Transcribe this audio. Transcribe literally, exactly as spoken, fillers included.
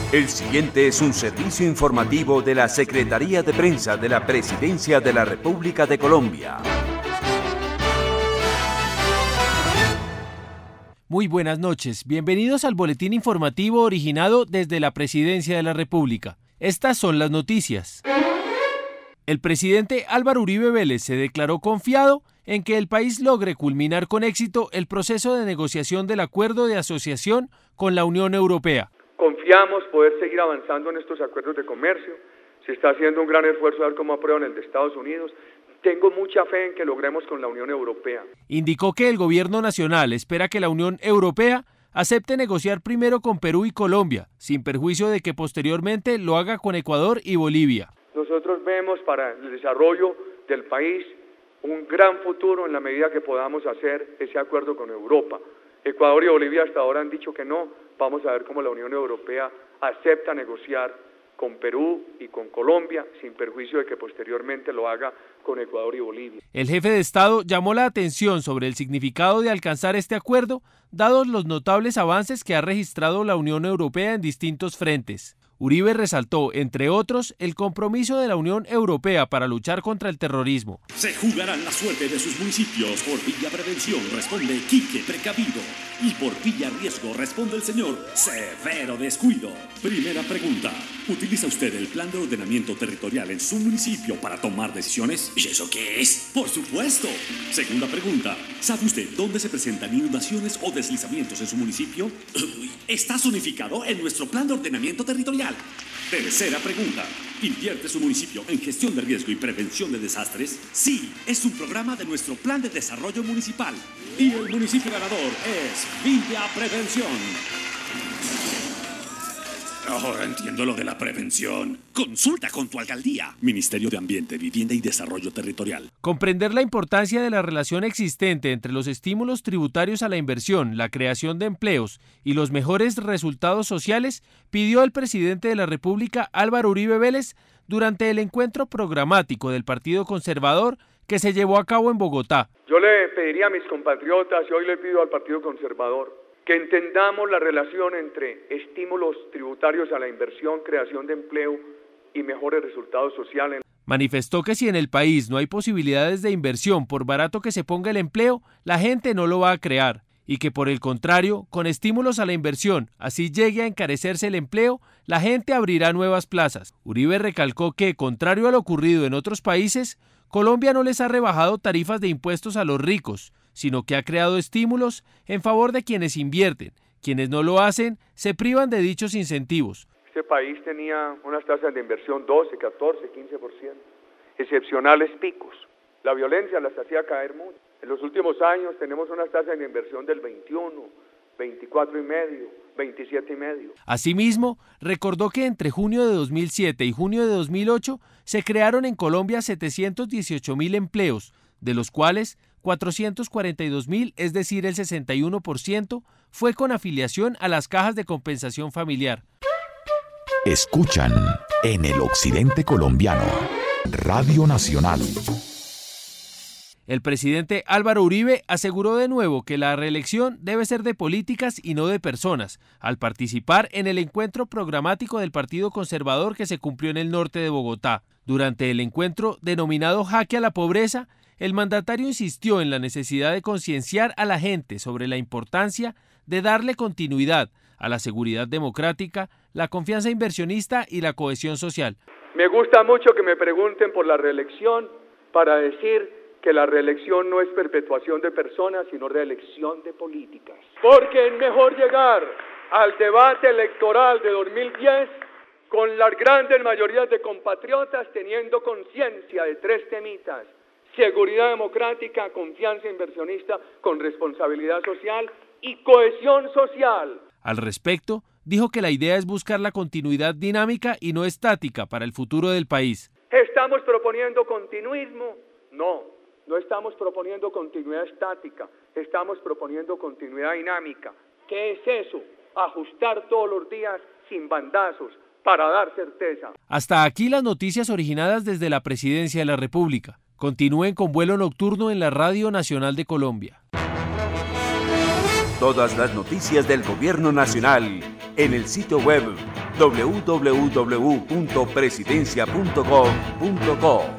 El siguiente es un servicio informativo de la Secretaría de Prensa de la Presidencia de la República de Colombia. Muy buenas noches, bienvenidos al boletín informativo originado desde la Presidencia de la República. Estas son las noticias. El presidente Álvaro Uribe Vélez se declaró confiado en que el país logre culminar con éxito el proceso de negociación del acuerdo de asociación con la Unión Europea. Confiamos poder seguir avanzando en estos acuerdos de comercio. Se está haciendo un gran esfuerzo a ver cómo aprueban el de Estados Unidos. Tengo mucha fe en que logremos con la Unión Europea. Indicó que el gobierno nacional espera que la Unión Europea acepte negociar primero con Perú y Colombia, sin perjuicio de que posteriormente lo haga con Ecuador y Bolivia. Nosotros vemos para el desarrollo del país un gran futuro en la medida que podamos hacer ese acuerdo con Europa. Ecuador y Bolivia hasta ahora han dicho que no. Vamos a ver cómo la Unión Europea acepta negociar con Perú y con Colombia, sin perjuicio de que posteriormente lo haga con Ecuador y Bolivia. El jefe de Estado llamó la atención sobre el significado de alcanzar este acuerdo, dados los notables avances que ha registrado la Unión Europea en distintos frentes. Uribe resaltó, entre otros, el compromiso de la Unión Europea para luchar contra el terrorismo. Se jugarán la suerte de sus municipios. Por Villa Prevención responde Quique Precavido. Y por Villa Riesgo responde el señor Severo Descuido. Primera pregunta. ¿Utiliza usted el plan de ordenamiento territorial en su municipio para tomar decisiones? ¿Y eso qué es? Por supuesto. Segunda pregunta. ¿Sabe usted dónde se presentan inundaciones o deslizamientos en su municipio? Uy, está zonificado en nuestro plan de ordenamiento territorial. Tercera pregunta. ¿Invierte su municipio en gestión de riesgo y prevención de desastres? Sí, es un programa de nuestro plan de desarrollo municipal. Y el municipio ganador es Villa Prevención. Ahora entiendo lo de la prevención. Consulta con tu alcaldía. Ministerio de Ambiente, Vivienda y Desarrollo Territorial. Comprender la importancia de la relación existente entre los estímulos tributarios a la inversión, la creación de empleos y los mejores resultados sociales, pidió el presidente de la República, Álvaro Uribe Vélez, durante el encuentro programático del Partido Conservador que se llevó a cabo en Bogotá. Yo le pediría a mis compatriotas, y hoy le pido al Partido Conservador, que entendamos la relación entre estímulos tributarios a la inversión, creación de empleo y mejores resultados sociales. Manifestó que si en el país no hay posibilidades de inversión por barato que se ponga el empleo, la gente no lo va a crear, y que por el contrario, con estímulos a la inversión, así llegue a encarecerse el empleo, la gente abrirá nuevas plazas. Uribe recalcó que, contrario a lo ocurrido en otros países, Colombia no les ha rebajado tarifas de impuestos a los ricos, sino que ha creado estímulos en favor de quienes invierten. Quienes no lo hacen se privan de dichos incentivos. Este país tenía unas tasas de inversión doce, catorce, quince por ciento, excepcionales picos. La violencia las hacía caer mucho. En los últimos años tenemos unas tasas de inversión del veintiuno, veinticuatro y medio, veintisiete y medio. Asimismo, recordó que entre junio de dos mil siete y junio de dos mil ocho se crearon en Colombia setecientos dieciocho mil empleos, de los cuales cuatrocientos cuarenta y dos mil, es decir, el sesenta y uno por ciento, fue con afiliación a las cajas de compensación familiar. Escuchan en el occidente colombiano, Radio Nacional. El presidente Álvaro Uribe aseguró de nuevo que la reelección debe ser de políticas y no de personas, al participar en el encuentro programático del Partido Conservador que se cumplió en el norte de Bogotá. Durante el encuentro denominado Jaque a la Pobreza, el mandatario insistió en la necesidad de concienciar a la gente sobre la importancia de darle continuidad a la seguridad democrática, la confianza inversionista y la cohesión social. Me gusta mucho que me pregunten por la reelección para decir que la reelección no es perpetuación de personas, sino reelección de políticas. Porque es mejor llegar al debate electoral de dos mil diez con las grandes mayorías de compatriotas teniendo conciencia de tres temitas: seguridad democrática, confianza inversionista con responsabilidad social y cohesión social. Al respecto, dijo que la idea es buscar la continuidad dinámica y no estática para el futuro del país. ¿Estamos proponiendo continuismo? No, no estamos proponiendo continuidad estática, estamos proponiendo continuidad dinámica. ¿Qué es eso? Ajustar todos los días sin bandazos para dar certeza. Hasta aquí las noticias originadas desde la Presidencia de la República. Continúen con Vuelo Nocturno en la Radio Nacional de Colombia. Todas las noticias del Gobierno Nacional en el sitio web w w w punto presidencia punto gov punto co.